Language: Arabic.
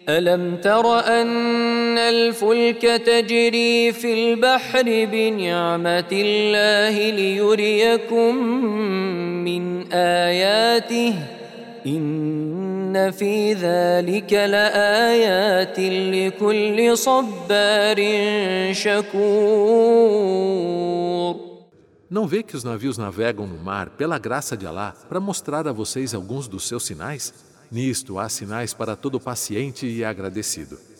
ألم تر أن الفلك تجري في البحر بنعمة الله ليريكم من آياته إن في ذلك لآيات لكل صبار شكور. Não vê que os navios navegam no mar pela graça de Alá para mostrar a vocês alguns dos seus sinais? Nisto há sinais para todo paciente e agradecido.